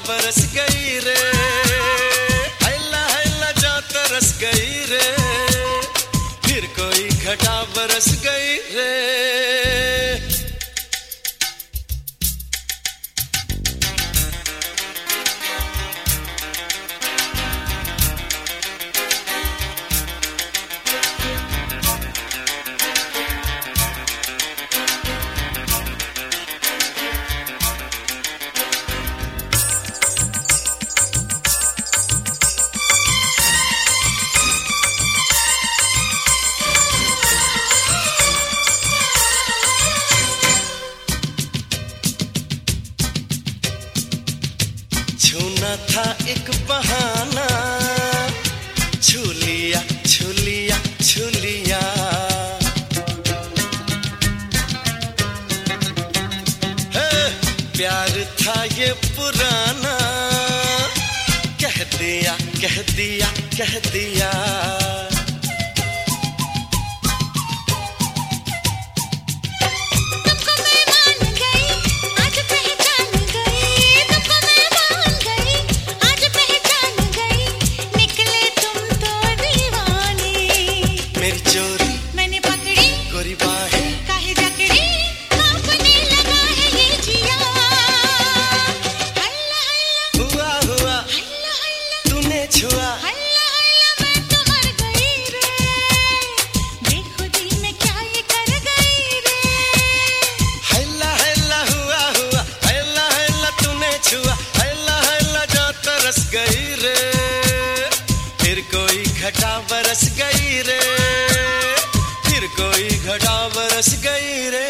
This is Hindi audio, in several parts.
बरस गई रे, हैला हैला जा तरस गई रे, फिर कोई घटा बरस गई रे। छूना था एक बहाना, छू लिया छू लिया छू लिया। प्यार था ये पुराना, कह दिया कह दिया कह दिया। मेरी चोरी मैंने पकड़ी, गोरी बाहें काहे जकड़ी, कांपने लगा है ये जिया। हल्ला हल्ला हुआ हुआ, हल्ला हल्ला तूने छुआ, हल्ला हल्ला मैं तो मर गई रे, बेखुदी में क्या ये कर गई रे। हल्ला हल्ला हुआ हुआ, हल्ला हल्ला तूने छुआ, हल्ला हल्ला जा तरस गई रे, फिर कोई घटा बरस गई रे, फिर कोई घटा बरस गई रे।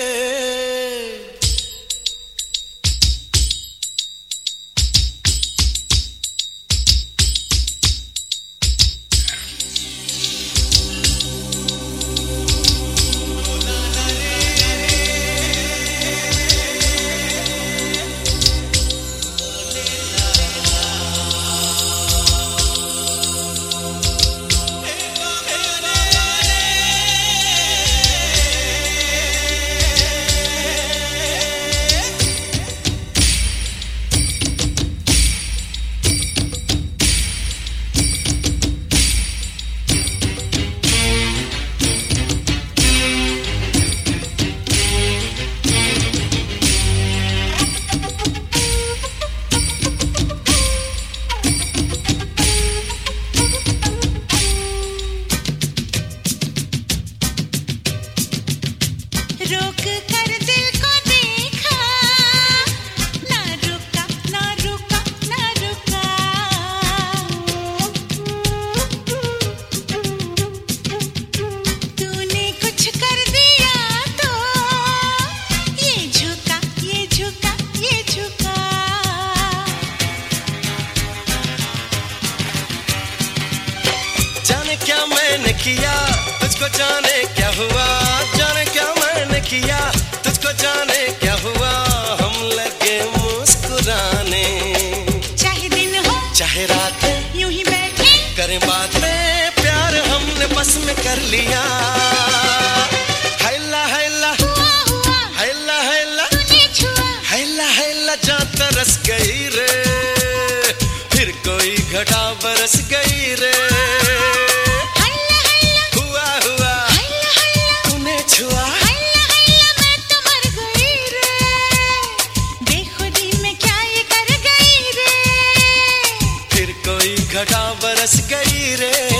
रोक कर दिल को देखा, ना रुका ना रुका ना रुका। तूने कुछ कर दिया तो ये झुका ये झुका ये झुका। जाने क्या मैंने किया तुझको, जाने क्या हुआ, जाने क्या मैंने किया तुझको, जाने क्या हुआ, हम लगे मुस्कुराने। चाहे दिन हो चाहे रात, यूं ही बैठे करें बातें, प्यार हमने बस में कर लिया। हैला हैला हुआ हुआ, हैला हैला तूने छुआ, हैला हैला जा तरस गई रे, फिर कोई घटा बरस गई रे। घटा बरस गई रे।